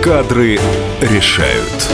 Кадры решают.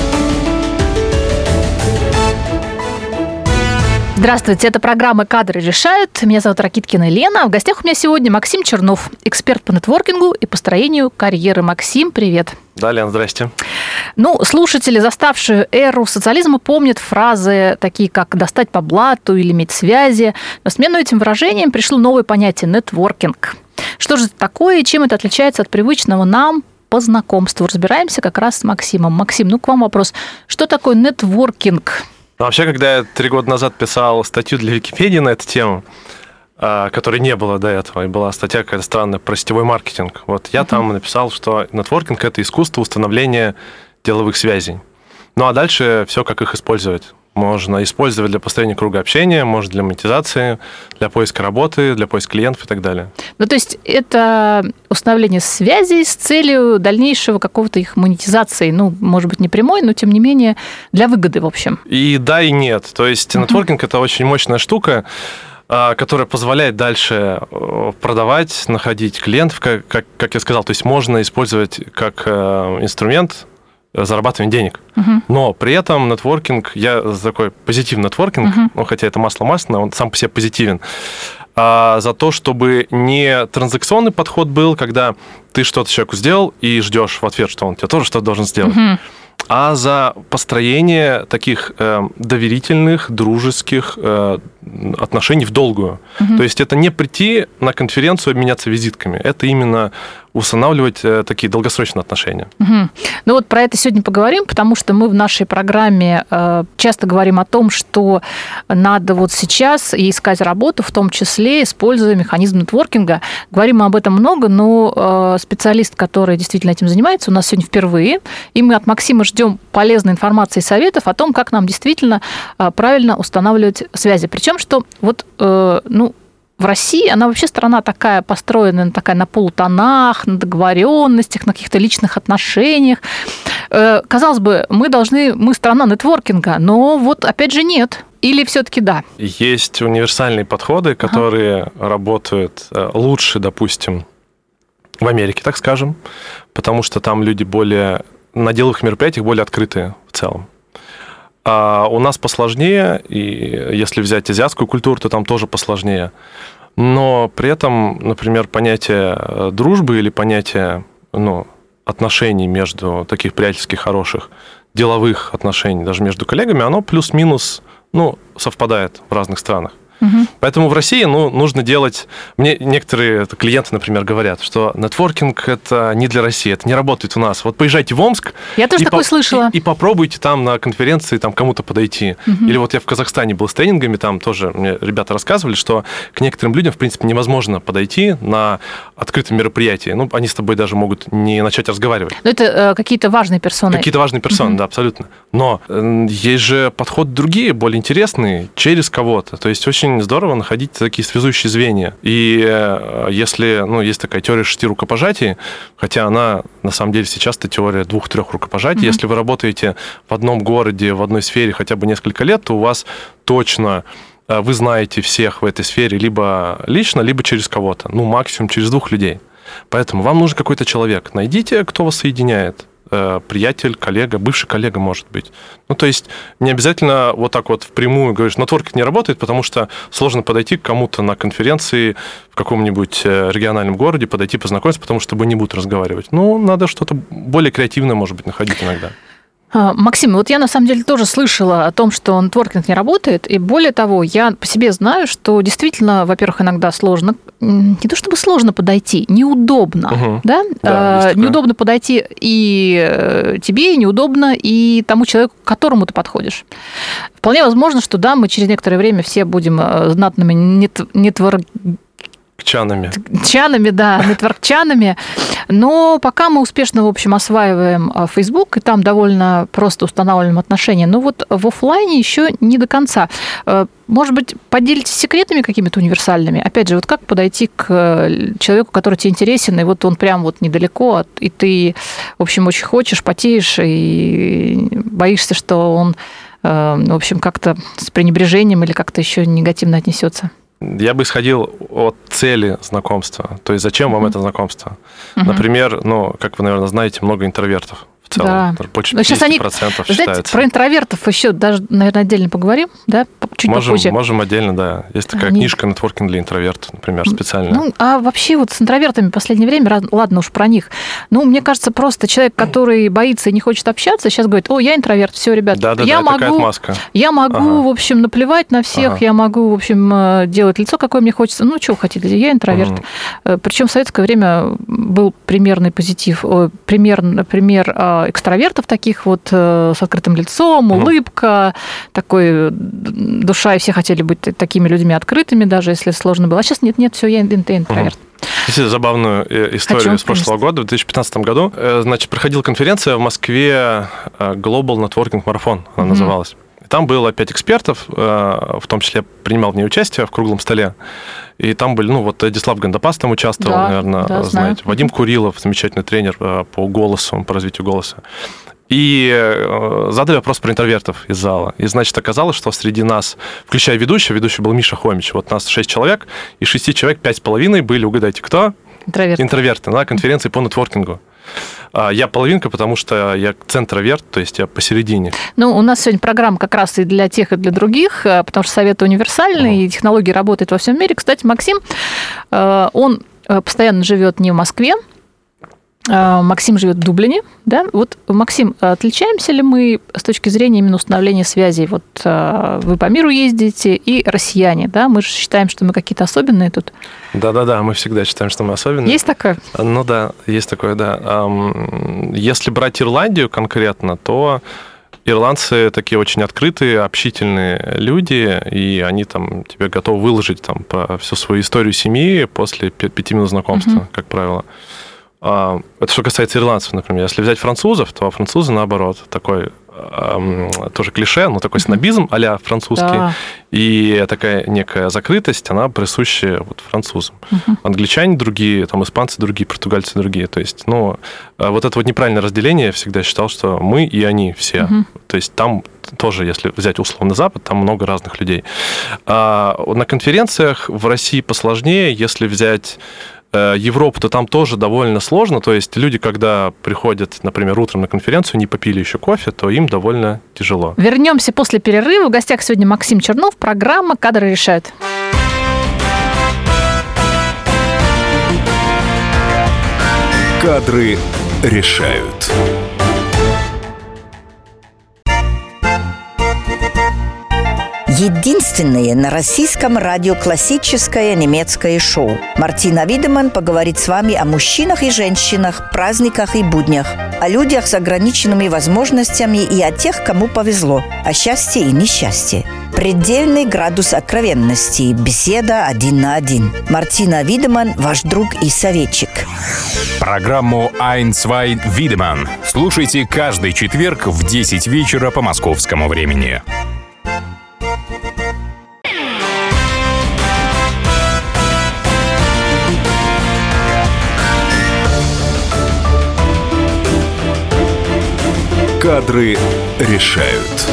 Здравствуйте, это программа «Кадры решают». Меня зовут Ракиткина Елена. В гостях у меня сегодня Максим Чернов, эксперт по нетворкингу и построению карьеры. Максим, привет. Да, Лен, здрасте. Слушатели, заставшие эру социализма, помнят фразы такие, как «достать по блату» или «иметь связи». На смену этим выражениям пришло новое понятие «нетворкинг». Что же это такое и чем это отличается от привычного нам по знакомству? Разбираемся как раз с Максимом. Максим, к вам вопрос. Что такое нетворкинг? Вообще, когда я 3 года назад писал статью для Википедии на эту тему, которой не было до этого, и была статья какая-то странная про сетевой маркетинг, я там написал, что нетворкинг – это искусство установления деловых связей. А дальше все, как их использовать. Можно использовать для построения круга общения, можно для монетизации, для поиска работы, для поиска клиентов и так далее. То есть это установление связей с целью дальнейшего какого-то их монетизации, может быть, не прямой, но тем не менее для выгоды, в общем. И да, и нет. То есть нетворкинг – это очень мощная штука, которая позволяет дальше продавать, находить клиентов, как я сказал. То есть можно использовать как инструмент зарабатывание денег. Но при этом нетворкинг, я за такой позитивный нетворкинг, хотя это масло масляное, он сам по себе позитивен, за то, чтобы не транзакционный подход был, когда ты что-то человеку сделал и ждешь в ответ, что он тебе тоже что-то должен сделать, а за построение таких доверительных, дружеских отношений в долгую. То есть это не прийти на конференцию обменяться визитками, это именно устанавливать такие долгосрочные отношения. Про это сегодня поговорим, потому что мы в нашей программе часто говорим о том, что надо сейчас искать работу, в том числе используя механизм нетворкинга. Говорим мы об этом много, но специалист, который действительно этим занимается, у нас сегодня впервые, и мы от Максима ждем полезной информации и советов о том, как нам действительно правильно устанавливать связи. Причем, что в России, она вообще страна такая построена, такая на полутонах, на договоренностях, на каких-то личных отношениях. Казалось бы, мы страна нетворкинга, но опять же нет. Или все-таки да? Есть универсальные подходы, которые работают лучше, допустим, в Америке, так скажем, потому что там люди на деловых мероприятиях более открытые в целом. А у нас посложнее, и если взять азиатскую культуру, то там тоже посложнее. Но при этом, например, понятие дружбы или понятие отношений между таких приятельских, хороших, деловых отношений, даже между коллегами, оно плюс-минус совпадает в разных странах. Поэтому в России нужно делать... Мне некоторые клиенты, например, говорят, что нетворкинг – это не для России, это не работает у нас. Поезжайте в Омск... Я тоже такое слышала. И попробуйте там на конференции кому-то подойти. Или я в Казахстане был с тренингами, там тоже мне ребята рассказывали, что к некоторым людям, в принципе, невозможно подойти на открытом мероприятии. Они с тобой даже могут не начать разговаривать. Но это какие-то важные персоны. Какие-то важные персоны, да, абсолютно. Но есть же подходы другие, более интересные, через кого-то. То есть очень здорово находить такие связующие звенья. И если, есть такая теория 6 рукопожатий, хотя она, на самом деле, сейчас-то теория 2-3 рукопожатий. Если вы работаете в одном городе, в одной сфере хотя бы несколько лет, то у вас точно вы знаете всех в этой сфере либо лично, либо через кого-то. Максимум через 2 людей. Поэтому вам нужен какой-то человек. Найдите, кто вас соединяет. Приятель, коллега, бывший коллега, может быть. То есть не обязательно впрямую говоришь, нетворкинг не работает, потому что сложно подойти к кому-то на конференции в каком-нибудь региональном городе, подойти познакомиться, потому что тобой не будут разговаривать. Надо что-то более креативное, может быть, находить иногда. Максим, я на самом деле тоже слышала о том, что нетворкинг не работает, и более того, я по себе знаю, что действительно, во-первых, иногда сложно, не то чтобы сложно подойти, неудобно, да? Неудобно подойти и тебе, и неудобно и тому человеку, к которому ты подходишь. Вполне возможно, что да, мы через некоторое время все будем знатными нетворкчанами, но пока мы успешно, в общем, осваиваем Facebook, и там довольно просто устанавливаем отношения, но в офлайне еще не до конца. Может быть, поделитесь секретами какими-то универсальными? Опять же, как подойти к человеку, который тебе интересен, и он прям недалеко, и ты, в общем, очень хочешь, потеешь, и боишься, что он, в общем, как-то с пренебрежением или как-то еще негативно отнесется? Я бы исходил от цели знакомства. То есть зачем вам это знакомство? Например, как вы, наверное, знаете, много интровертов в целом. Да. Больше Но сейчас 50% они, считается. знаете, про интровертов еще даже, наверное, отдельно поговорим, да? Чуть попозже. Можем отдельно, да. Есть такая книжка «Нетворкинг для интровертов», например, специальная. Ну, а вообще вот с интровертами в последнее время, ладно уж про них, ну, мне кажется, просто человек, который боится и не хочет общаться, сейчас говорит: о, я интроверт, все, ребят, я могу, такая отмазка. Я могу, в общем, наплевать на всех, я могу, в общем, делать лицо, какое мне хочется. Ну, что вы хотите, я интроверт. Причем в советское время был примерный позитив, пример экстравертов таких вот с открытым лицом, улыбка, такой душа, и все хотели быть такими людьми открытыми, даже если сложно было. А сейчас нет, все, я интроверт. Есть забавную историю с прошлого года. В 2015 году, значит, проходила конференция в Москве Global Networking Marathon, она называлась. Там было 5 экспертов, в том числе я принимал в ней участие в круглом столе. И там были, Эдислав Гандапас там участвовал, наверное, знаете. Знаю. Вадим Курилов, замечательный тренер по голосу, по развитию голоса. И задали вопрос про интровертов из зала. И, значит, оказалось, что среди нас, включая ведущий был Миша Хомич, вот нас 6 человек, из 6 человек 5,5 были, угадайте, кто? Интроверты на конференции по нетворкингу. Я половинка, потому что я центроверт, то есть я посередине. Ну, у нас сегодня программа как раз и для тех, и для других, потому что советы универсальные, и технологии работают во всем мире. Кстати, Максим, он постоянно живет не в Москве, Максим живет в Дублине, да? Вот, Максим, отличаемся ли мы с точки зрения именно установления связей? Вот вы по миру ездите, и россияне, да? Мы же считаем, что мы какие-то особенные тут. Да, мы всегда считаем, что мы особенные. Есть такое? Ну да, есть такое, да. Если брать Ирландию конкретно, то ирландцы такие очень открытые, общительные люди, и они там тебе готовы выложить там всю свою историю семьи после 5 минут знакомства, как правило. Это что касается ирландцев, например. Если взять французов, то французы, наоборот, такой тоже клише, но такой снобизм а-ля французский. Да. И такая некая закрытость, она присуща вот французам. Англичане другие, там испанцы другие, португальцы другие. То есть, вот это вот неправильное разделение, я всегда считал, что мы и они все. То есть там тоже, если взять условно Запад, там много разных людей. На конференциях в России посложнее, если взять Европу, то там тоже довольно сложно. То есть люди, когда приходят, например, утром на конференцию, не попили еще кофе, то им довольно тяжело. Вернемся после перерыва. В гостях сегодня Максим Чернов. Программа «Кадры решают». Кадры решают. Единственное на российском радио классическое немецкое шоу. Мартина Видеман поговорит с вами о мужчинах и женщинах, праздниках и буднях, о людях с ограниченными возможностями и о тех, кому повезло, о счастье и несчастье. Предельный градус откровенности. Беседа 1 на 1. Мартина Видеман, ваш друг и советчик. Программу «Ein, zwei, Видеман» слушайте каждый четверг в 10 вечера по московскому времени. Кадры решают.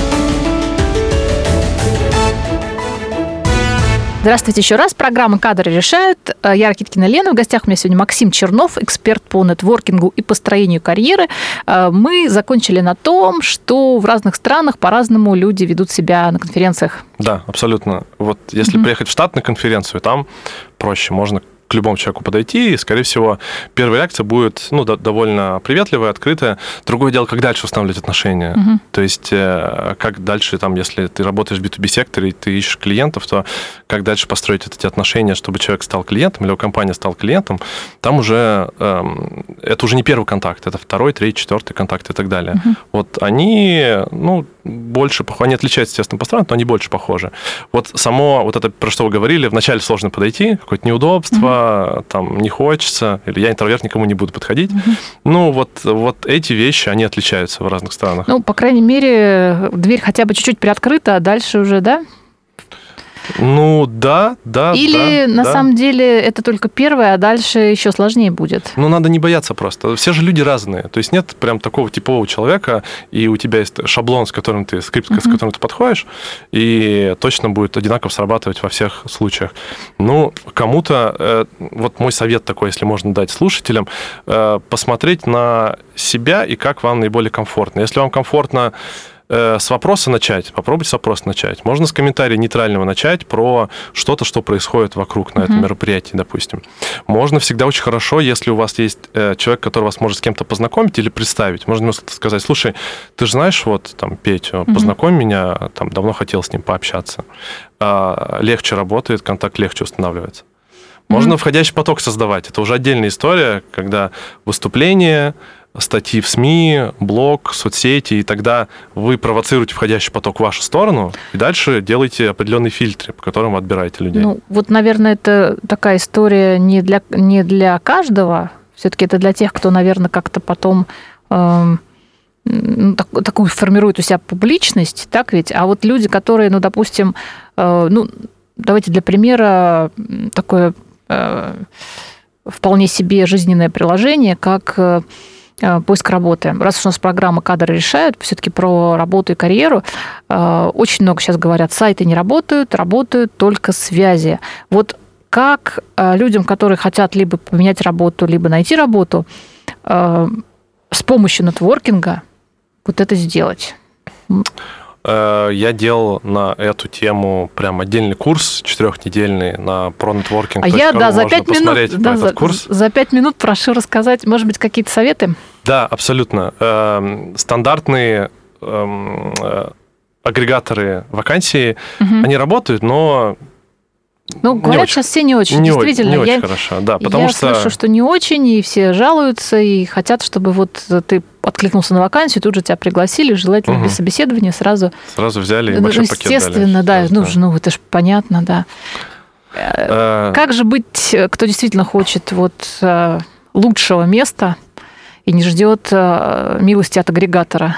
Здравствуйте еще раз. Программа «Кадры решают». Я Ракиткина Лена. В гостях у меня сегодня Максим Чернов, эксперт по нетворкингу и построению карьеры. Мы закончили на том, что в разных странах по-разному люди ведут себя на конференциях. Да, абсолютно. Вот если приехать в Штат на конференцию, там проще, можно к любому человеку подойти, и, скорее всего, первая реакция будет довольно приветливая, открытая. Другое дело, как дальше устанавливать отношения. То есть, как дальше, если ты работаешь в B2B-секторе, и ты ищешь клиентов, то как дальше построить эти отношения, чтобы человек стал клиентом, или компания стала клиентом, там уже, это уже не первый контакт, это второй, третий, четвертый контакт и так далее. Вот они, больше похожи, они отличаются, естественно, по странам, но они больше похожи. Вот само, вот это, про что вы говорили, вначале сложно подойти, какое-то неудобство, там не хочется, или я интроверт, никому не буду подходить. Вот эти вещи, они отличаются в разных странах. По крайней мере, дверь хотя бы чуть-чуть приоткрыта, а дальше уже, да? Ну, да. Или на самом деле это только первое, а дальше еще сложнее будет? Ну, надо не бояться просто. Все же люди разные. То есть нет прям такого типового человека, и у тебя есть шаблон, скрипт, с которым ты подходишь, и точно будет одинаково срабатывать во всех случаях. Ну, кому-то, вот мой совет такой, если можно дать слушателям, посмотреть на себя и как вам наиболее комфортно. Если вам комфортно с вопроса начать, попробуйте с вопроса начать. Можно с комментария нейтрального начать про что-то, что происходит вокруг на этом мероприятии, допустим. Можно всегда очень хорошо, если у вас есть человек, который вас может с кем-то познакомить или представить. Можно ему сказать: слушай, ты же знаешь, вот там Петю, познакомь меня, там давно хотел с ним пообщаться. Легче работает, контакт легче устанавливается. Можно входящий поток создавать. Это уже отдельная история, когда выступление, статьи в СМИ, блог, соцсети, и тогда вы провоцируете входящий поток в вашу сторону, и дальше делаете определенные фильтры, по которым вы отбираете людей. Ну, вот, наверное, это такая история не для каждого, все-таки это для тех, кто, наверное, как-то потом такую формирует у себя публичность, так ведь? А вот люди, которые, допустим, давайте для примера такое вполне себе жизненное приложение, как поиск работы. Раз уж у нас программа «Кадры решают», все-таки про работу и карьеру, очень много сейчас говорят, сайты не работают, работают только связи. Вот как людям, которые хотят либо поменять работу, либо найти работу, с помощью нетворкинга вот это сделать? Я делал на эту тему прям отдельный курс 4-недельный на пронетворкинг. За 5 минут, за 5 минут прошу рассказать, может быть, какие-то советы? Да, абсолютно. Стандартные агрегаторы вакансий, они работают, но... говорят, сейчас все не очень, действительно. Не очень хорошо, да, потому что... Я слышу, что не очень, и все жалуются, и хотят, чтобы вот ты откликнулся на вакансию, тут же тебя пригласили, желательно без собеседования сразу... Сразу взяли и большой пакет дали. Естественно, да, это же понятно, да. Как же быть, кто действительно хочет лучшего места и не ждет милости от агрегатора?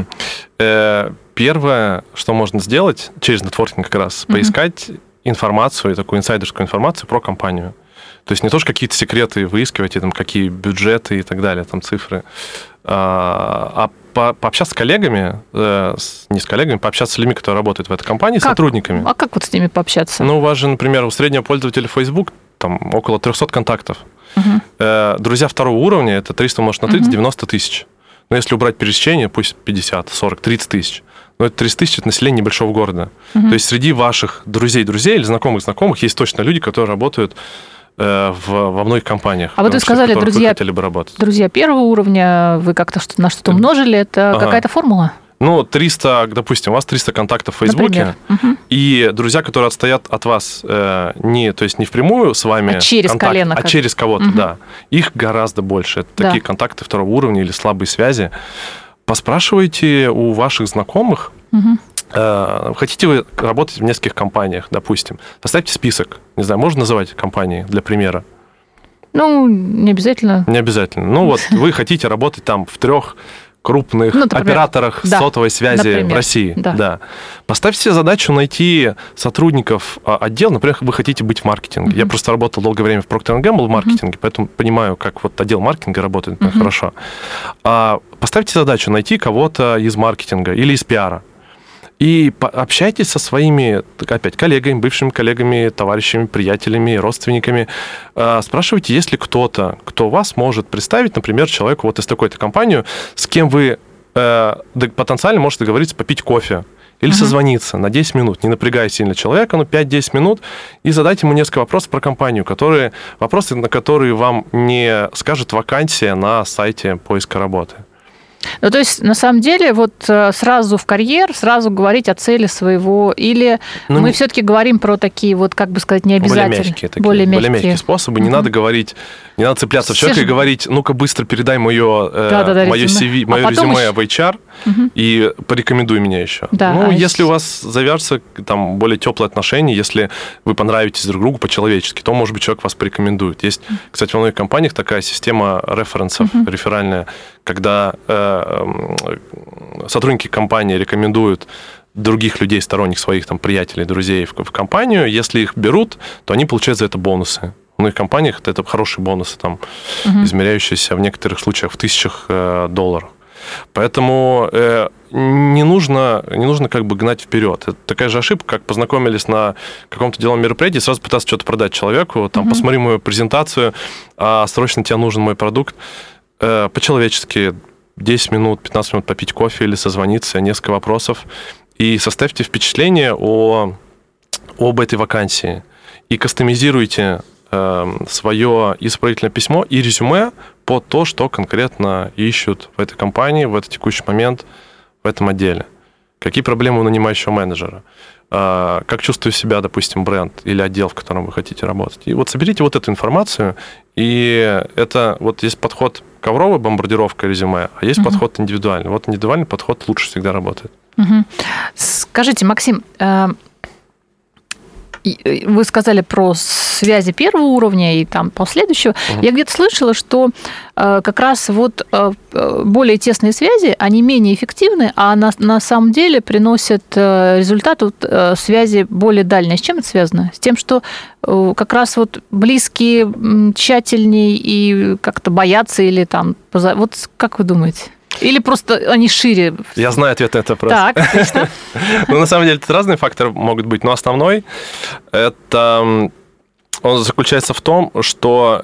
Первое, что можно сделать через нетворкинг как раз, поискать информацию, такую инсайдерскую информацию про компанию. То есть не то, что какие-то секреты выискивать, там, какие бюджеты и так далее, там цифры, а пообщаться с коллегами, не с коллегами, пообщаться с людьми, которые работают в этой компании, сотрудниками. А как вот с ними пообщаться? У вас же, например, у среднего пользователя Facebook там около 300 контактов. Друзья второго уровня, это 300 умножить на 30, 90 тысяч. Но если убрать пересечение, пусть 50, 40, 30 тысяч. Но это 30 тысяч – это население небольшого города. То есть среди ваших друзей или знакомых есть точно люди, которые работают во многих компаниях. А вот вы сказали, друзья первого уровня, вы как-то на что-то умножили, это какая-то формула? 300, допустим, у вас 300 контактов в Фейсбуке, и друзья, которые отстоят от вас не впрямую с вами, через колено, а через кого-то, да, их гораздо больше. Это такие контакты второго уровня или слабые связи. Поспрашивайте у ваших знакомых, хотите вы работать в нескольких компаниях, допустим, составьте список, не знаю, можно называть компании для примера? Не обязательно. Не обязательно. Вы хотите работать там в 3 крупных операторах сотовой связи в России. Да. Поставьте себе задачу найти сотрудников отдела. Например, вы хотите быть в маркетинге. Я просто работал долгое время в Procter & Gamble в маркетинге, поэтому понимаю, как отдел маркетинга работает хорошо. Поставьте задачу найти кого-то из маркетинга или из пиара. И общайтесь со своими, опять, коллегами, бывшими коллегами, товарищами, приятелями, родственниками. Спрашивайте, есть ли кто-то, кто вас может представить, например, человеку из такой-то компании, с кем вы потенциально можете договориться попить кофе или созвониться на 10 минут, не напрягая сильно человека, 5-10 минут, и задать ему несколько вопросов про компанию, вопросы, на которые вам не скажет вакансия на сайте поиска работы. То есть, на самом деле, сразу в карьер, сразу говорить о цели своего, или мы все-таки говорим про такие, необязательные, более мягкие способы. Не надо говорить, не надо цепляться в человека и говорить, ну-ка быстро передай мое CV, мое резюме в HR и порекомендуй меня еще. Да, если у вас завяжется более теплые отношения, если вы понравитесь друг другу по-человечески, то, может быть, человек вас порекомендует. Есть, кстати, во многих компаниях такая система референсов, реферальная, когда сотрудники компании рекомендуют других людей, сторонних своих там приятелей, друзей в компанию. Если их берут, то они получают за это бонусы. В многих компаниях это хорошие бонусы, там, измеряющиеся в некоторых случаях в $1000. Поэтому не нужно как бы гнать вперед. Это такая же ошибка, как познакомились на каком-то деловом мероприятии, сразу пытаться что-то продать человеку, там, посмотри мою презентацию, срочно тебе нужен мой продукт. По-человечески 10 минут, 15 минут попить кофе или созвониться, несколько вопросов, и составьте впечатление об этой вакансии. И кастомизируйте свое исправительное письмо и резюме под то, что конкретно ищут в этой компании, в этот текущий момент, в этом отделе. Какие проблемы у нанимающего менеджера? Как чувствует себя, допустим, бренд или отдел, в котором вы хотите работать. И вот соберите вот эту информацию, и это вот есть подход ковровая бомбардировка резюме, а есть подход индивидуальный. Вот индивидуальный подход лучше всегда работает. Скажите, Максим, вы сказали про связи первого уровня и там последующего. Я где-то слышала, что как раз вот более тесные связи, они менее эффективны, а на самом деле приносят результат связи более дальние. С чем это связано? С тем, что как раз вот близкие тщательнее и как-то боятся или там... Вот как вы думаете? Или просто они шире? Я знаю ответ на этот вопрос. Так, отлично. Ну, на самом деле, это разные факторы могут быть, но основной это он заключается в том, что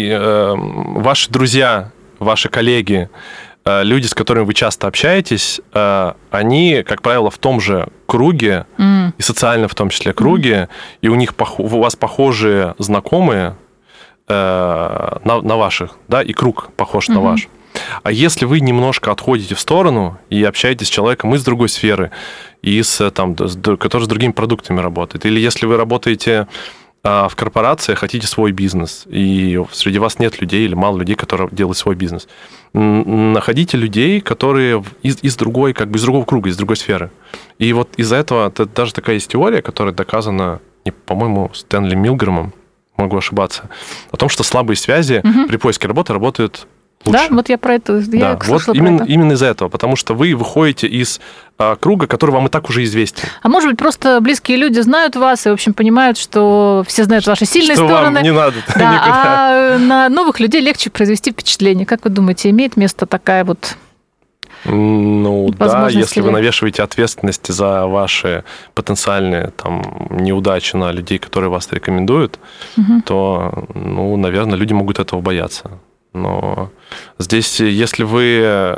ваши друзья, ваши коллеги, люди, с которыми вы часто общаетесь, они, как правило, в том же круге, и социально в том числе круге, и у вас похожие знакомые на ваших, да, и круг похож на ваш. А если вы немножко отходите в сторону и общаетесь с человеком из другой сферы, который с другими продуктами работает, или если вы работаете в корпорации, хотите свой бизнес, и среди вас нет людей или мало людей, которые делают свой бизнес, находите людей, которые из другого круга, из другой сферы. И вот из-за этого даже такая есть теория, которая доказана, по-моему, Стэнли Милгрэмом, могу ошибаться, о том, что слабые связи при поиске работы работают лучше. Да, вот я про это слышала. Вот именно из-за этого, потому что вы выходите из круга, который вам и так уже известен. А может быть, просто близкие люди знают вас и, в общем, понимают, что все знают ваши сильные стороны. Вам не надо да, никуда. А на новых людей легче произвести впечатление. Как вы думаете, имеет место такая вот... Ну да, если вы навешиваете ответственность за ваши потенциальные там неудачи на людей, которые вас рекомендуют, то, наверное, люди могут этого бояться. Но здесь, если вы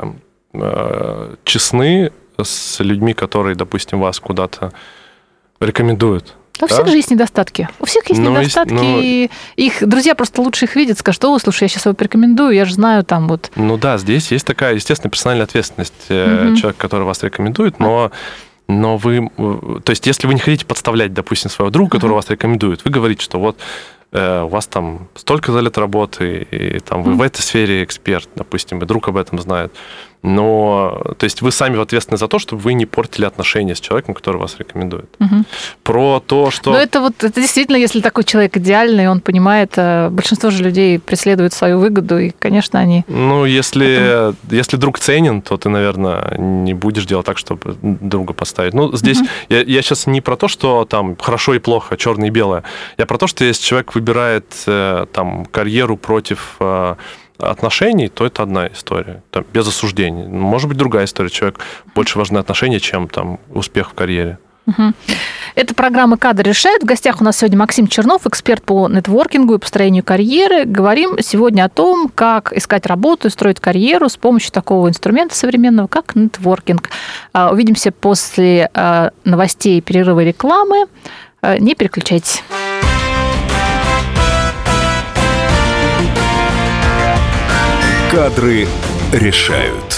честны с людьми, которые, допустим, вас куда-то рекомендуют. У всех же есть недостатки. У всех есть недостатки, и их друзья просто лучше их видят, скажут: слушай, я сейчас его порекомендую, я же знаю там вот... Ну да, здесь есть такая, естественно, персональная ответственность человека, который вас рекомендует, но вы... То есть, если вы не хотите подставлять, допустим, своего друга, который вас рекомендует, вы говорите, что вот у вас там столько лет работы, и там вы в этой сфере эксперт, допустим, и друг об этом знает. Но, то есть, вы сами ответственны за то, чтобы вы не портили отношения с человеком, который вас рекомендует. Про то, что... Ну, это действительно, если такой человек идеальный, он понимает, большинство же людей преследует свою выгоду, и, конечно, они... Ну, если друг ценен, то ты, наверное, не будешь делать так, чтобы друга поставить. Ну, здесь я сейчас не про то, что там хорошо и плохо, черное и белое. Я про то, что если человек выбирает там карьеру против отношений, то это одна история, там, без осуждений. Может быть, другая история. Человек больше важны отношения, чем там успех в карьере. Это программа «Кадры решают». В гостях у нас сегодня Максим Чернов, эксперт по нетворкингу и построению карьеры. Говорим сегодня о том, как искать работу и строить карьеру с помощью такого инструмента современного, как нетворкинг. Увидимся после новостей, перерыва и рекламы. Не переключайтесь. Кадры решают.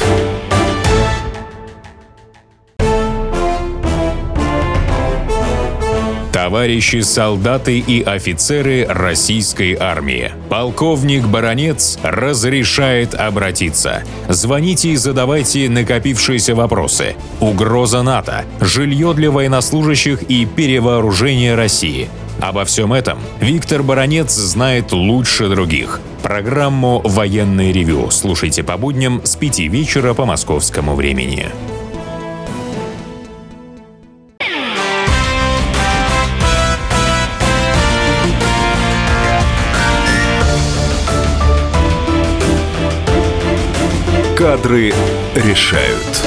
Товарищи солдаты и офицеры российской армии. Полковник Баранец разрешает обратиться. Звоните и задавайте накопившиеся вопросы. Угроза НАТО, жилье для военнослужащих и перевооружение России. Обо всем этом Виктор Баранец знает лучше других. Программу «Военное ревю» слушайте по будням с 5 вечера по московскому времени. Кадры решают.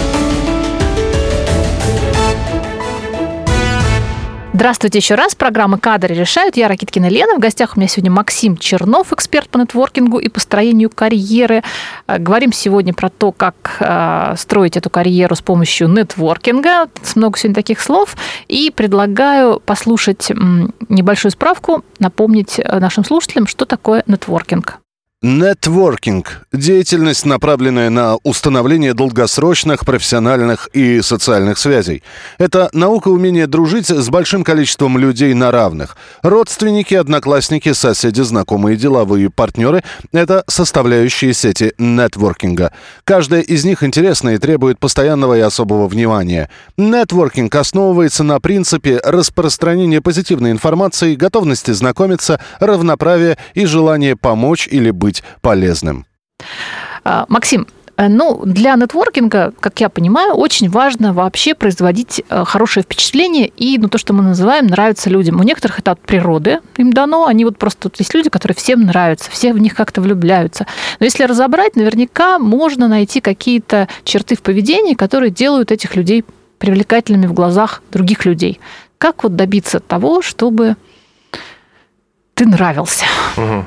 Здравствуйте еще раз. Программа «Кадры решают». Я Ракиткина Лена. В гостях у меня сегодня Максим Чернов, эксперт по нетворкингу и построению карьеры. Говорим сегодня про то, как строить эту карьеру с помощью нетворкинга. Много сегодня таких слов. И предлагаю послушать небольшую справку, напомнить нашим слушателям, что такое нетворкинг. Нетворкинг – деятельность, направленная на установление долгосрочных, профессиональных и социальных связей. Это наука умения дружить с большим количеством людей на равных. Родственники, одноклассники, соседи, знакомые, деловые партнеры – это составляющие сети нетворкинга. Каждая из них интересна и требует постоянного и особого внимания. Нетворкинг основывается на принципе распространения позитивной информации, готовности знакомиться, равноправия и желания помочь или быть полезным. Максим, для нетворкинга, как я понимаю, очень важно вообще производить хорошее впечатление и то, что мы называем «нравится людям». У некоторых это от природы им дано, они просто есть люди, которые всем нравятся, все в них как-то влюбляются. Но если разобрать, наверняка можно найти какие-то черты в поведении, которые делают этих людей привлекательными в глазах других людей. Как добиться того, чтобы ты нравился? Угу.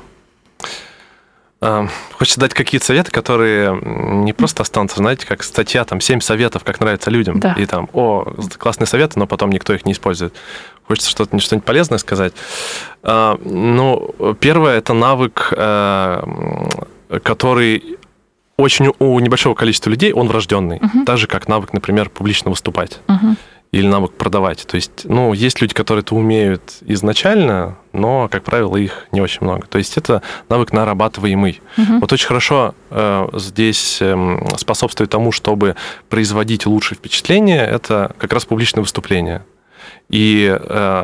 Хочется дать какие-то советы, которые не просто останутся, знаете, как статья, 7 советов, как нравится людям. Да. И классные советы, но потом никто их не использует. Хочется что-нибудь полезное сказать. Первое – это навык, который очень у небольшого количества людей, он врожденный. Так же, как навык, например, публично выступать. Или навык продавать. То есть, есть люди, которые это умеют изначально, но, как правило, их не очень много. То есть это навык нарабатываемый. Очень хорошо здесь способствует тому, чтобы производить лучшее впечатление, это как раз публичное выступление. И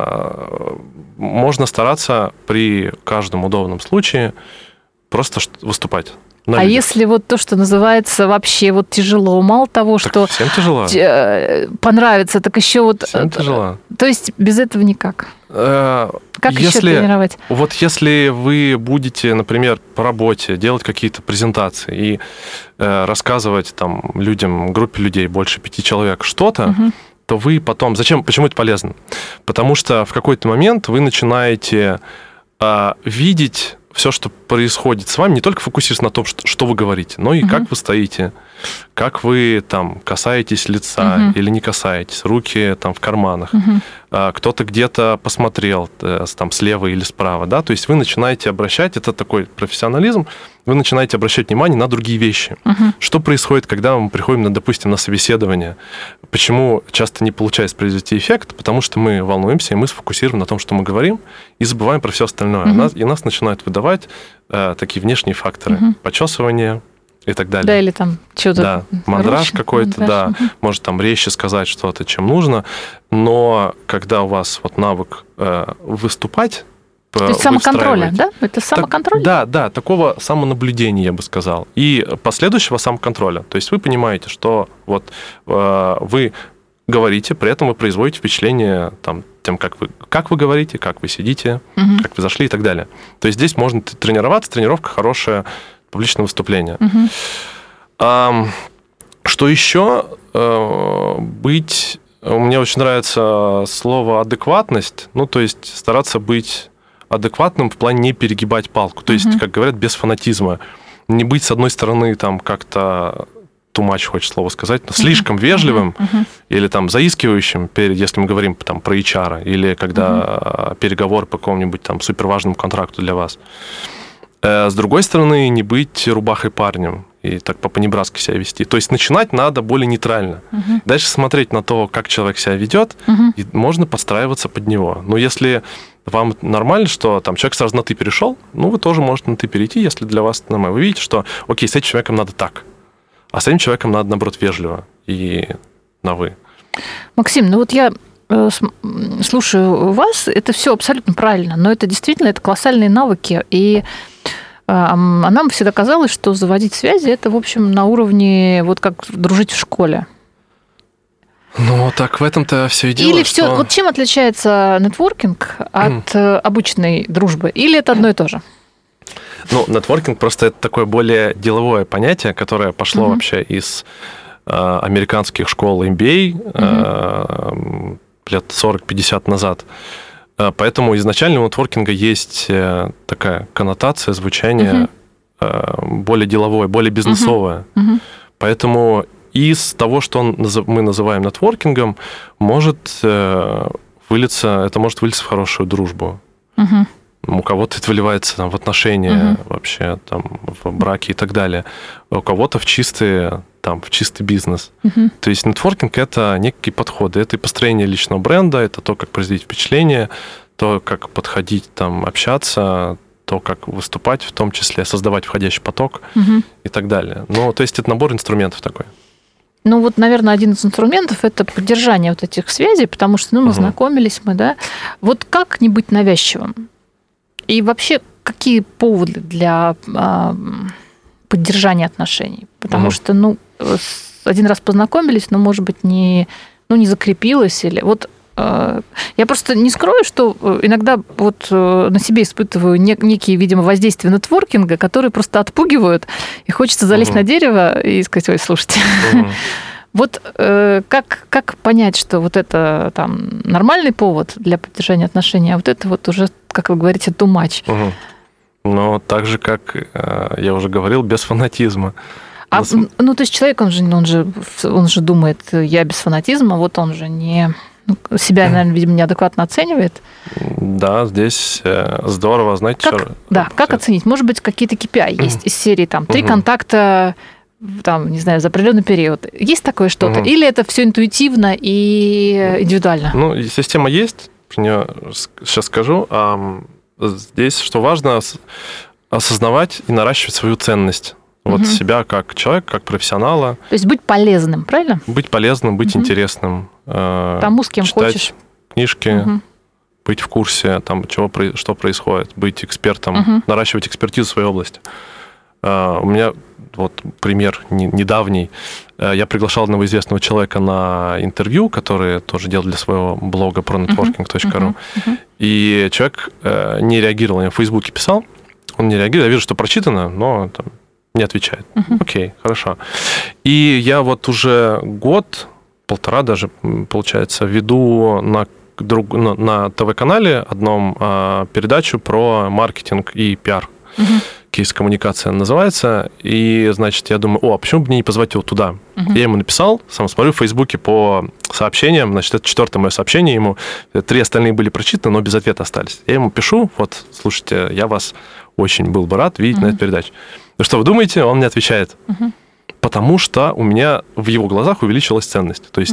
можно стараться при каждом удобном случае просто выступать. А если то, что называется вообще тяжело, мало того, так что всем тяжело. Понравится, так еще всем тяжело. То есть без этого никак. Как еще тренировать? Если вы будете, например, по работе делать какие-то презентации и рассказывать людям, группе людей, больше 5 человек что-то, то вы потом... Почему это полезно? Потому что в какой-то момент вы начинаете видеть все, что происходит с вами, не только фокусируясь на том, что вы говорите, но и как вы стоите, как вы касаетесь лица или не касаетесь, руки в карманах. Кто-то где-то посмотрел слева или справа, да, то есть вы начинаете обращать, это такой профессионализм, вы начинаете обращать внимание на другие вещи. Что происходит, когда мы приходим, допустим, на собеседование? Почему часто не получается произвести эффект? Потому что мы волнуемся, и мы сфокусированы на том, что мы говорим, и забываем про все остальное. И нас начинают выдавать такие внешние факторы. Почесывание и так далее. Да, или что-то... Да, мандраж какой-то, да. Может резче сказать что-то, чем нужно. Но когда у вас навык выступать, то есть самоконтроля, да? Это самоконтроль? Да, такого самонаблюдения, я бы сказал. И последующего самоконтроля. То есть вы понимаете, что вы говорите, при этом вы производите впечатление тем, как вы говорите, как вы сидите, как вы зашли и так далее. То есть здесь можно тренироваться, тренировка хорошая, публичное выступление. Что еще? Мне очень нравится слово адекватность, то есть стараться быть адекватным в плане не перегибать палку. То есть, как говорят, без фанатизма. Не быть, с одной стороны, как-то too much, хочется слово сказать, но слишком вежливым или заискивающим, если мы говорим про HR, или когда переговоры по какому-нибудь суперважному контракту для вас. С другой стороны, не быть рубахой парнем и так по-понебратски себя вести. То есть начинать надо более нейтрально. Дальше смотреть на то, как человек себя ведет, и можно подстраиваться под него. Но если вам нормально, что человек сразу на «ты» перешел, вы тоже можете на «ты» перейти, если для вас это нормально. Вы видите, что, окей, с этим человеком надо так, а с этим человеком надо, наоборот, вежливо и на «вы». Максим, я слушаю вас, это все абсолютно правильно, но это действительно колоссальные навыки, и нам всегда казалось, что заводить связи – это, в общем, на уровне, как дружить в школе. Так в этом-то все и дело. Или все, чем отличается нетворкинг от обычной дружбы? Или это одно и то же? Ну, нетворкинг просто это такое более деловое понятие, которое пошло вообще из американских школ MBA лет 40-50 назад. Поэтому изначально у нетворкинга есть такая коннотация, звучание более деловое, более бизнесовое. Поэтому из того, что мы называем нетворкингом, может вылиться в хорошую дружбу. У кого-то это выливается там, в отношения вообще, там, в браке и так далее. У кого-то в чистый бизнес. То есть нетворкинг – это некие подходы. Это и построение личного бренда, это то, как производить впечатление, то, как подходить, там, общаться, то, как выступать, в том числе создавать входящий поток и так далее. Ну, то есть это набор инструментов такой. Ну, вот, наверное, один из инструментов – это поддержание вот этих связей, потому что, мы знакомились, да. Вот как не быть навязчивым? И вообще, какие поводы для поддержания отношений? Потому что, один раз познакомились, но, может быть, не закрепилось. Или вот я просто не скрою, что иногда вот на себе испытываю некие, видимо, воздействия нетворкинга, которые просто отпугивают, и хочется залезть на дерево и сказать: ой, слушайте, вот как понять, что вот это там нормальный повод для поддержания отношений, а вот это вот уже, как вы говорите, too much? Но так же, как я уже говорил, без фанатизма. То есть человек, он же думает: я без фанатизма, вот он же не... себя, наверное, видимо, неадекватно оценивает. Да, здесь здорово, знаете, что... Да, как оценить? Может быть, какие-то KPI есть из серии, там, 3 контакта, там, не знаю, за определенный период. Есть такое что-то? Или это все интуитивно и индивидуально? Ну, система есть, про нее сейчас скажу. Здесь, что важно, осознавать и наращивать свою ценность. Вот себя как человека, как профессионала. То есть быть полезным, правильно? Быть полезным, быть интересным. Тому, с кем читать хочешь. Книжки, быть в курсе, там, что происходит, быть экспертом, наращивать экспертизу в своей области. У меня вот пример недавний. Я приглашал одного известного человека на интервью, который тоже делал для своего блога про networking.ru. И человек не реагировал. Я в Фейсбуке писал, он не реагировал. Я вижу, что прочитано, но там не отвечает. Окей, хорошо. И я вот уже полтора даже, получается, веду на ТВ-канале одном передачу про маркетинг и пиар. Кейс-коммуникация называется. И, значит, я думаю: а почему бы мне не позвать его туда? Я ему написал, сам смотрю в Фейсбуке по сообщениям, значит, это 4-е мое сообщение ему. 3 остальные были прочитаны, но без ответа остались. Я ему пишу: вот, слушайте, я вас очень был бы рад видеть на этой передаче. Ну что вы думаете? Он мне отвечает: потому что у меня в его глазах увеличилась ценность. То есть,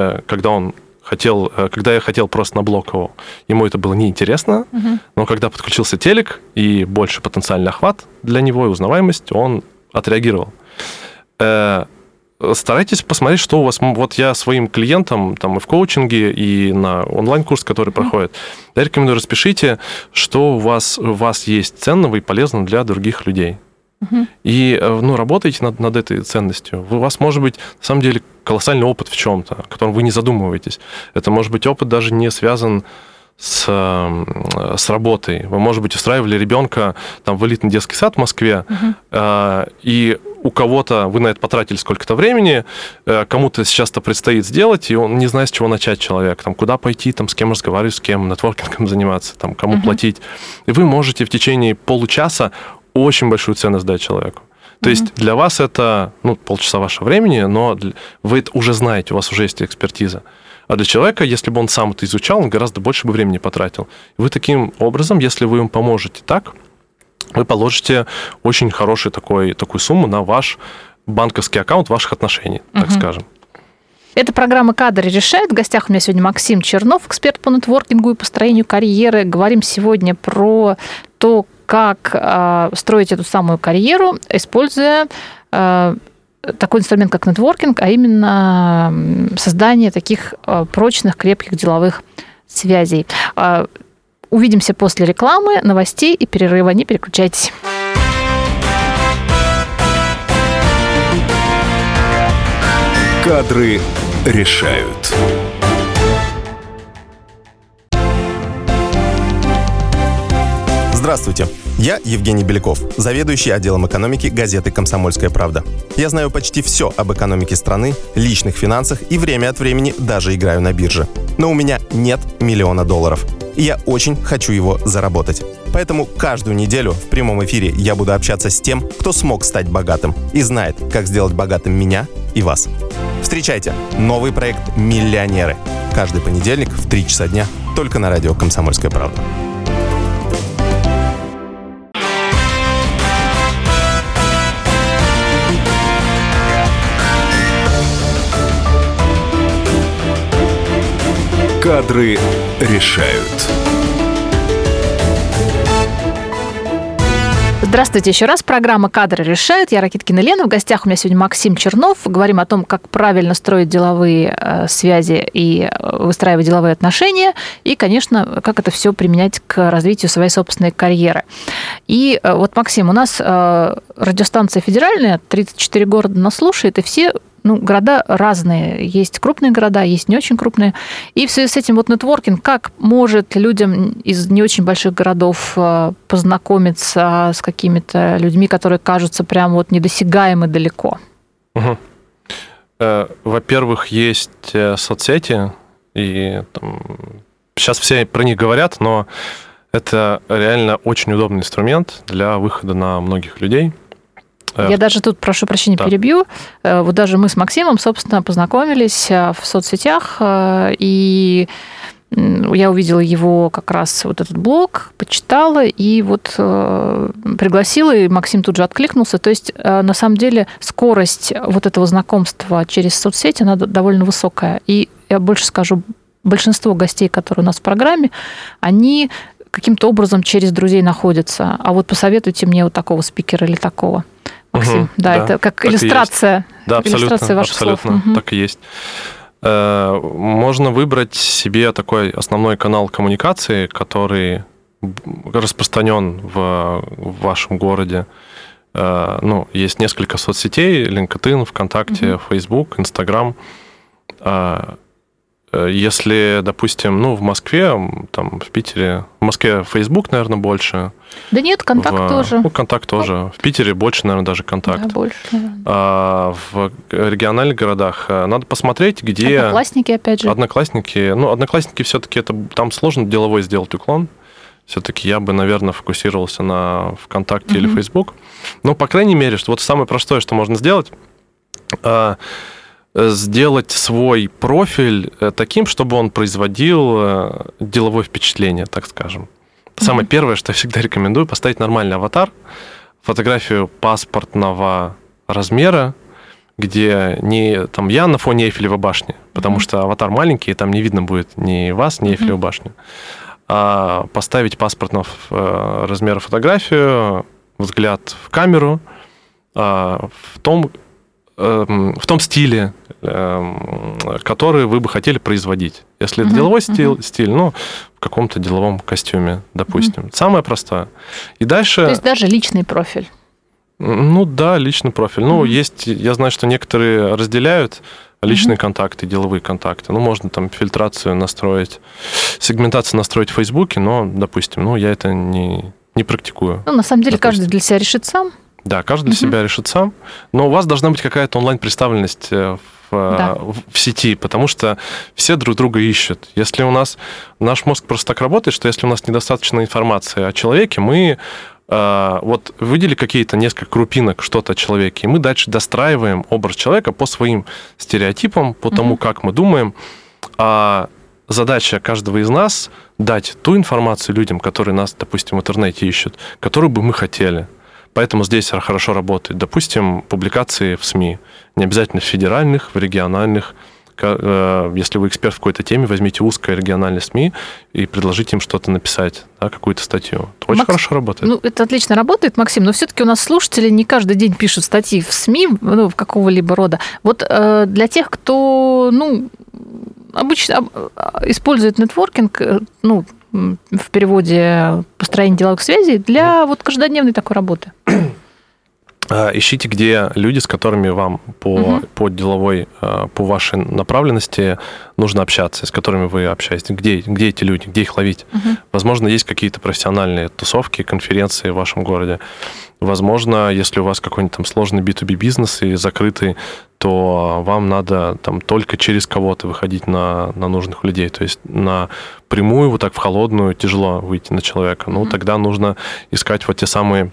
когда я хотел просто на блог его, ему это было неинтересно, но когда подключился телек и больше потенциальный охват для него и узнаваемость, он отреагировал. Старайтесь посмотреть, что у вас... Вот я своим клиентам там, и в коучинге, и на онлайн-курс, который проходит, я рекомендую: распишите, что у вас есть ценного и полезного для других людей. И работайте над этой ценностью. У вас может быть, на самом деле, колоссальный опыт в чем-то, о котором вы не задумываетесь. Это может быть опыт даже не связан с работой. Вы, может быть, устраивали ребенка там, в элитный детский сад в Москве, и у кого-то вы на это потратили сколько-то времени, кому-то сейчас-то предстоит сделать, и он не знает, с чего начать человек, там, куда пойти, там, с кем разговаривать, с кем нетворкингом заниматься, там, кому платить. И вы можете в течение получаса очень большую ценность дать человеку. То есть для вас это полчаса вашего времени, но вы это уже знаете, у вас уже есть экспертиза. А для человека, если бы он сам это изучал, он гораздо больше бы времени потратил. И вы таким образом, если вы ему поможете так, вы положите очень хорошую такую сумму на ваш банковский аккаунт ваших отношений, так скажем. Это программа «Кадры решают». В гостях у меня сегодня Максим Чернов, эксперт по нетворкингу и построению карьеры. Говорим сегодня про то, как строить эту самую карьеру, используя такой инструмент, как нетворкинг, а именно создание таких прочных, крепких деловых связей. Увидимся после рекламы, новостей и перерыва. Не переключайтесь. Кадры решают. Здравствуйте, я Евгений Беляков, заведующий отделом экономики газеты «Комсомольская правда». Я знаю почти все об экономике страны, личных финансах и время от времени даже играю на бирже. Но у меня нет $1 миллиона. И я очень хочу его заработать. Поэтому каждую неделю в прямом эфире я буду общаться с тем, кто смог стать богатым и знает, как сделать богатым меня и вас. Встречайте новый проект «Миллионеры». Каждый понедельник в 3 часа дня только на радио «Комсомольская правда». Кадры решают. Здравствуйте еще раз. Программа «Кадры решают». Я Ракиткина Лена. В гостях у меня сегодня Максим Чернов. Говорим о том, как правильно строить деловые связи и выстраивать деловые отношения. И, конечно, как это все применять к развитию своей собственной карьеры. И вот, Максим, у нас радиостанция федеральная, 34 города нас слушает, и все города разные. Есть крупные города, есть не очень крупные. И в связи с этим нетворкинг, как может людям из не очень больших городов познакомиться с какими-то людьми, которые кажутся прям недосягаемы далеко? Угу. Во-первых, есть соцсети, и сейчас все про них говорят, но это реально очень удобный инструмент для выхода на многих людей. Я даже тут, прошу прощения, перебью. Вот даже мы с Максимом, собственно, познакомились в соцсетях, и я увидела его как раз этот блог, почитала, и пригласила, и Максим тут же откликнулся. То есть, на самом деле, скорость этого знакомства через соцсети, она довольно высокая. И я больше скажу, большинство гостей, которые у нас в программе, они каким-то образом через друзей находятся. А посоветуйте мне такого спикера или такого. Максим, да, это как иллюстрация. Да, иллюстрация ваших слов. Так и есть. Можно выбрать себе такой основной канал коммуникации, который распространен в вашем городе. Есть несколько соцсетей: LinkedIn, ВКонтакте, Facebook, Instagram. Если, допустим, в Москве, в Питере, в Москве Facebook, наверное, больше. Да нет, Контакт тоже. Контакт тоже. В Питере больше, наверное, даже Контакт. Да, больше, наверное. В региональных городах надо посмотреть, где... Одноклассники, опять же. Одноклассники. Одноклассники все-таки там сложно деловой сделать уклон. Все-таки я бы, наверное, фокусировался на ВКонтакте или Facebook. По крайней мере, что самое простое, что можно сделать... сделать свой профиль таким, чтобы он производил деловое впечатление, так скажем. Самое первое, что я всегда рекомендую, поставить нормальный аватар, фотографию паспортного размера, где не я на фоне Эйфелевой башни, потому что аватар маленький, и там не видно будет ни вас, ни Эйфелевой башни. А поставить паспортного размера фотографию, взгляд в камеру, в том стиле, который вы бы хотели производить. Если это деловой стиль, в каком-то деловом костюме, допустим. Самое простое. И дальше... То есть даже личный профиль. Да, личный профиль. Есть, я знаю, что некоторые разделяют личные контакты, деловые контакты. Можно фильтрацию настроить, сегментацию настроить в Фейсбуке, но, допустим, я это не практикую. На самом деле, каждый для себя решит сам. Да, каждый для себя решит сам, но у вас должна быть какая-то онлайн-представленность в сети, потому что все друг друга ищут. Если у нас наш мозг просто так работает, что если у нас недостаточно информации о человеке, мы выделили какие-то несколько крупинок что-то о человеке, и мы дальше достраиваем образ человека по своим стереотипам, по тому, как мы думаем. А задача каждого из нас дать ту информацию людям, которые нас, допустим, в интернете ищут, которую бы мы хотели. Поэтому здесь хорошо работает, допустим, публикации в СМИ. Не обязательно в федеральных, в региональных. Если вы эксперт в какой-то теме, возьмите узкое региональное СМИ и предложите им что-то написать, какую-то статью. Это очень хорошо работает. Это отлично работает, Максим, но все-таки у нас слушатели не каждый день пишут статьи в СМИ, в какого-либо рода. Для тех, кто, обычно использует нетворкинг, в переводе построение деловых связей для каждодневной такой работы. ищите, где люди, с которыми вам по деловой, по вашей направленности нужно общаться, с которыми вы общаетесь. Где эти люди, где их ловить? Возможно, есть какие-то профессиональные тусовки, конференции в вашем городе. Возможно, если у вас какой-нибудь там сложный B2B бизнес и закрытый, то вам надо там только через кого-то выходить на нужных людей. То есть напрямую, вот так в холодную, тяжело выйти на человека. Ну, тогда нужно искать вот те самые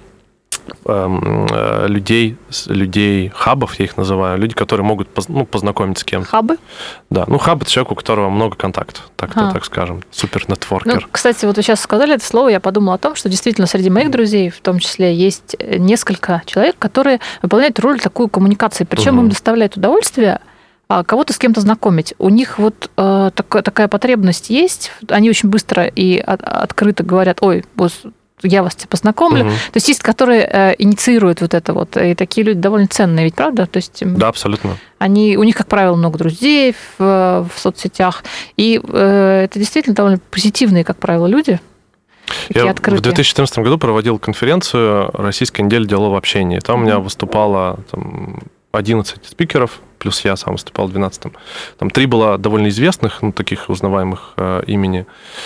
людей, хабов, я их называю, люди, которые могут познакомиться с кем-то. Хабы? Да, хаб – это человек, у которого много контактов, так скажем, супер-нетворкер. Кстати, вот вы сейчас сказали это слово, я подумала о том, что действительно среди моих друзей, в том числе, есть несколько человек, которые выполняют роль такой коммуникации, причем им доставляет удовольствие кого-то с кем-то знакомить. У них вот такая потребность есть, они очень быстро и открыто говорят: ой, босс, я вас познакомлю. То есть есть, которые инициируют вот это вот, и такие люди довольно ценные, ведь правда? То есть, да, абсолютно. У них, как правило, много друзей в соцсетях, и это действительно довольно позитивные, как правило, люди. Я в 2014 году проводил конференцию «Российская неделя делового общения». Там у меня выступало 11 спикеров, плюс я сам выступал в 12-м. Там 3 было довольно известных, таких узнаваемых имени.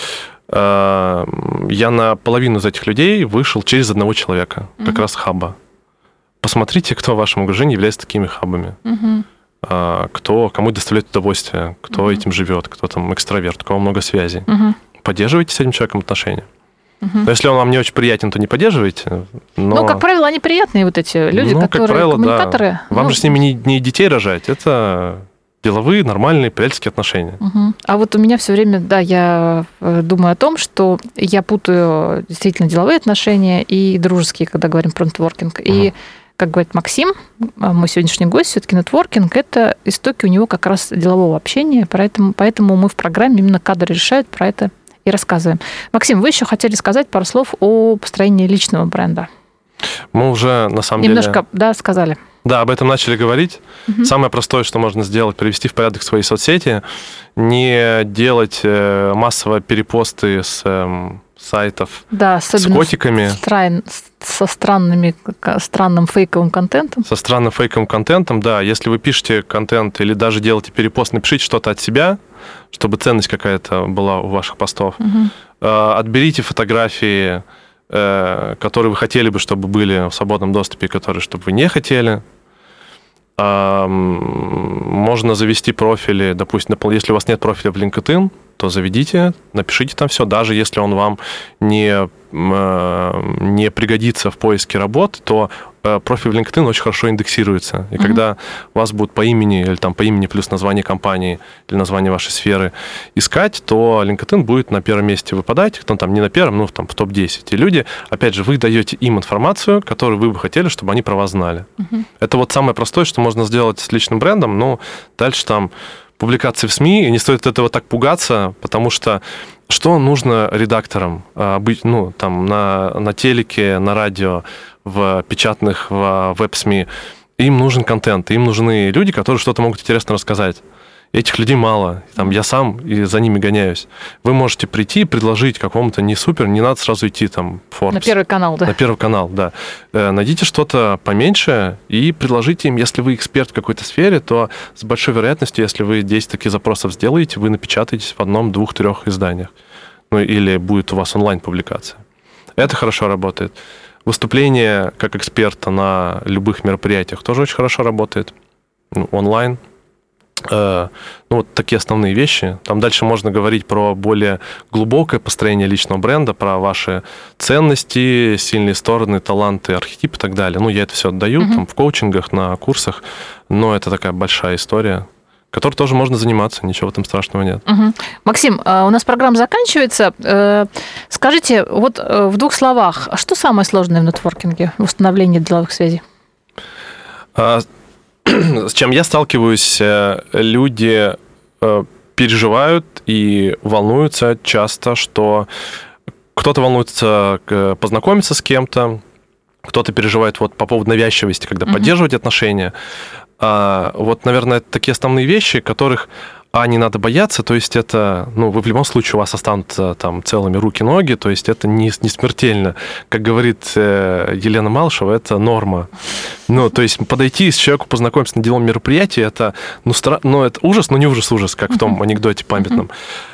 Я на половину из этих людей вышел через одного человека, как раз хаба. Посмотрите, кто в вашем окружении является такими хабами. Кому доставляет удовольствие, кто этим живет, кто там экстраверт, у кого много связей. Поддерживайте с этим человеком отношения. Но если он вам не очень приятен, то не поддерживайте. Но... как правило, они приятные, вот эти люди, которые как правило, коммуникаторы. Да. Вам же с ними не детей рожать, это... деловые, нормальные, приятельские отношения. А вот у меня все время, я думаю о том, что я путаю действительно деловые отношения и дружеские, когда говорим про нетворкинг. И, как говорит Максим, мой сегодняшний гость, все-таки нетворкинг – это истоки у него как раз делового общения, поэтому мы в программе именно «Кадры решают» про это и рассказываем. Максим, вы еще хотели сказать пару слов о построении личного бренда. Мы уже, на самом деле... Немножко, сказали. Да, об этом начали говорить. Самое простое, что можно сделать, привести в порядок свои соцсети, не делать массово перепосты с сайтов с котиками. Со странным фейковым контентом. Со странным фейковым контентом, да. Если вы пишете контент или даже делаете перепост, напишите что-то от себя, чтобы ценность какая-то была у ваших постов. Отберите фотографии, которые вы хотели бы, чтобы были в свободном доступе, которые, чтобы вы не хотели. Можно завести профили, допустим, если у вас нет профиля в LinkedIn, то заведите, напишите там все, даже если он вам не пригодится в поиске работы, то профиль в LinkedIn очень хорошо индексируется. И когда вас будут по имени, или там по имени плюс название компании, или название вашей сферы искать, то LinkedIn будет на первом месте выпадать, там не на первом, там в топ-10. И люди, опять же, вы даете им информацию, которую вы бы хотели, чтобы они про вас знали. Это вот самое простое, что можно сделать с личным брендом, но дальше там публикации в СМИ, и не стоит от этого так пугаться, потому что нужно редакторам быть, там на телеке, на радио, в печатных, в веб-СМИ. Им нужен контент, им нужны люди, которые что-то могут интересно рассказать. Этих людей мало. Там я сам и за ними гоняюсь. Вы можете прийти и предложить какому-то не надо сразу идти там в Forbes. На Первый канал, да? На Первый канал, да. Найдите что-то поменьше и предложите им, если вы эксперт в какой-то сфере, то с большой вероятностью, если вы 10 таких запросов сделаете, вы напечатаетесь в 1, 2, 3 изданиях. Или будет у вас онлайн-публикация. Это хорошо работает. Выступление как эксперта на любых мероприятиях тоже очень хорошо работает. Онлайн. Вот такие основные вещи. Там дальше можно говорить про более глубокое построение личного бренда, про ваши ценности, сильные стороны, таланты, архетипы и так далее. Я это все отдаю там, в коучингах, на курсах, но это такая большая история, которой тоже можно заниматься, ничего в этом страшного нет. Максим, у нас программа заканчивается. Скажите, вот в 2 словах, что самое сложное в нетворкинге, в установлении деловых связей? С чем я сталкиваюсь, люди переживают и волнуются часто, что кто-то волнуется познакомиться с кем-то, кто-то переживает по поводу навязчивости, когда поддерживать отношения. Вот, наверное, это такие основные вещи, которых не надо бояться, то есть это, вы в любом случае у вас останутся там целыми руки-ноги, то есть это не смертельно. Как говорит Елена Малышева, это норма. То есть подойти с человеку, познакомиться на деловом мероприятии, это, это ужас, но не ужас, как в том анекдоте памятном.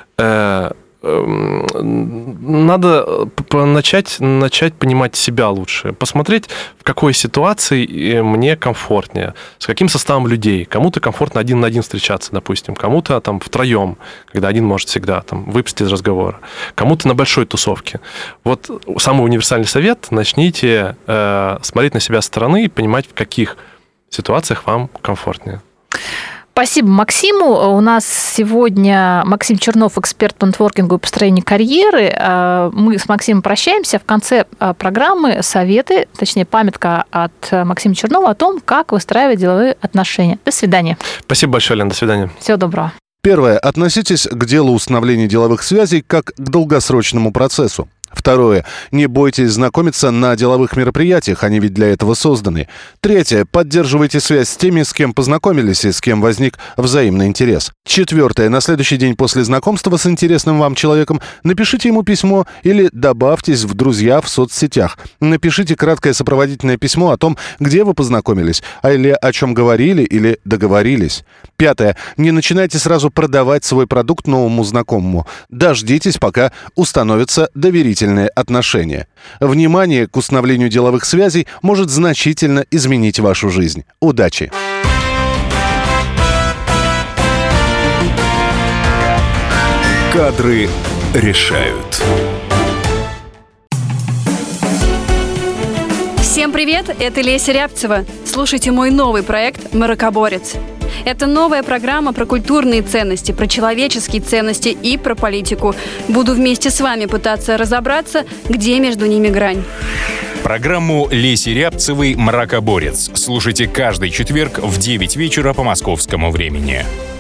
Надо начать понимать себя лучше, посмотреть, в какой ситуации мне комфортнее, с каким составом людей. Кому-то комфортно один на один встречаться, допустим, кому-то там втроем, когда один может всегда там выпасть из разговора, кому-то на большой тусовке. Вот самый универсальный совет: начните смотреть на себя со стороны и понимать, в каких ситуациях вам комфортнее. Спасибо Максиму. У нас сегодня Максим Чернов, эксперт по нетворкингу и построению карьеры. Мы с Максимом прощаемся. В конце программы советы, точнее памятка от Максима Чернова о том, как выстраивать деловые отношения. До свидания. Спасибо большое, Лен. До свидания. Всего доброго. Первое. Относитесь к делу установления деловых связей как к долгосрочному процессу. Второе. Не бойтесь знакомиться на деловых мероприятиях, они ведь для этого созданы. Третье. Поддерживайте связь с теми, с кем познакомились и с кем возник взаимный интерес. Четвертое. На следующий день после знакомства с интересным вам человеком напишите ему письмо или добавьтесь в друзья в соцсетях. Напишите краткое сопроводительное письмо о том, где вы познакомились, или о чем говорили или договорились. Пятое. Не начинайте сразу продавать свой продукт новому знакомому. Дождитесь, пока установятся доверительные отношения. Внимание к установлению деловых связей может значительно изменить вашу жизнь. Удачи! Кадры решают. Всем привет, это Леся Рябцева. Слушайте мой новый проект «Маракоборец». Это новая программа про культурные ценности, про человеческие ценности и про политику. Буду вместе с вами пытаться разобраться, где между ними грань. Программу Леси Рябцевой «Мракоборец» слушайте каждый четверг в 9 вечера по московскому времени.